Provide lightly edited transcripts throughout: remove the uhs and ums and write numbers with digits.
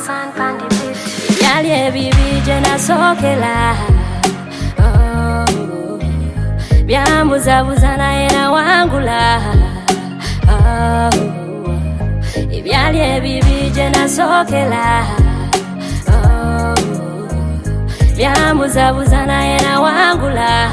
Hassan Pandit Yali ebibi jena sokela Byambuza buzana era wangula Ibyali ebibi jena sokela Byambuza buzana era wangula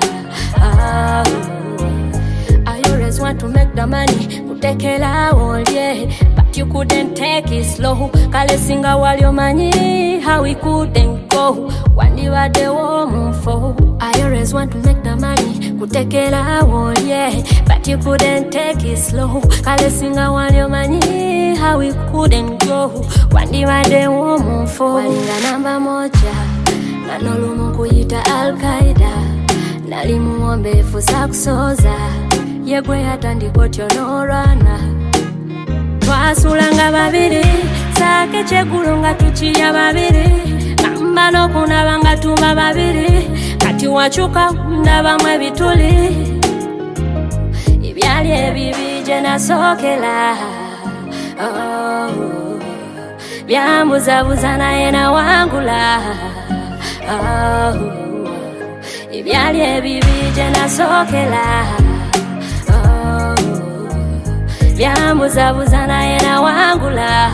I always want to make the money kutekela all yeah but you couldn't take it slow kale singa waliomanyi how we couldn't go wandi wade wo mufo I always want to make the money kutekela all yeah but you couldn't take it slow kale singa waliomanyi how we couldn't go wandi wade wo mufo walinga namba moja na nolumu kuyita Al-Qaeda nalimuombe fusa kusoza yegwe atandikotyo norana twasulanga babiri sake chegulunga tuchiya babiri namba nokunabanga tuma babiri kati wachuka ndabamwe bituli ibyali ebibi jena sokela byambuza buzana ena wangula ibyali ebibi jena sokela byambuza buzana era wangula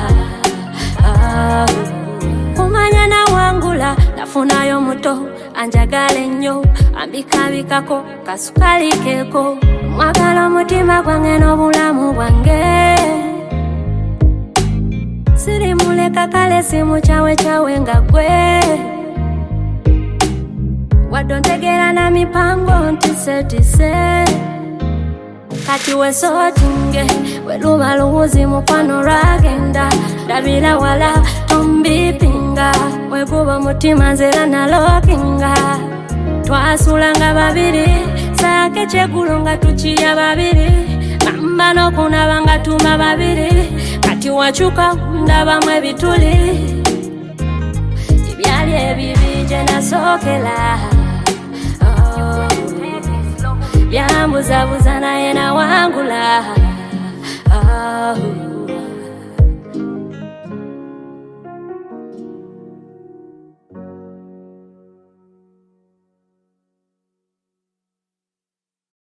kumanya na wangula nafunayo muto anjagale nnyo ambikabikako kasukali keko mwagala mutima gwange n'obulamu bwange siri muleka kale simu chawe nga gwe wadontegera na mipango ntisetise kati wesotinge weluba luwuzi mukwano ragenda dabira wala tombipinga wekuba mutima nzera nalokinga twasulanga babiri sake chegulunga tuchiya babiri namba nokunabanga tuma babiri kati wachuka ndabamwe bituli ibyali ebibi jena sokela byambuza buzana ena wangula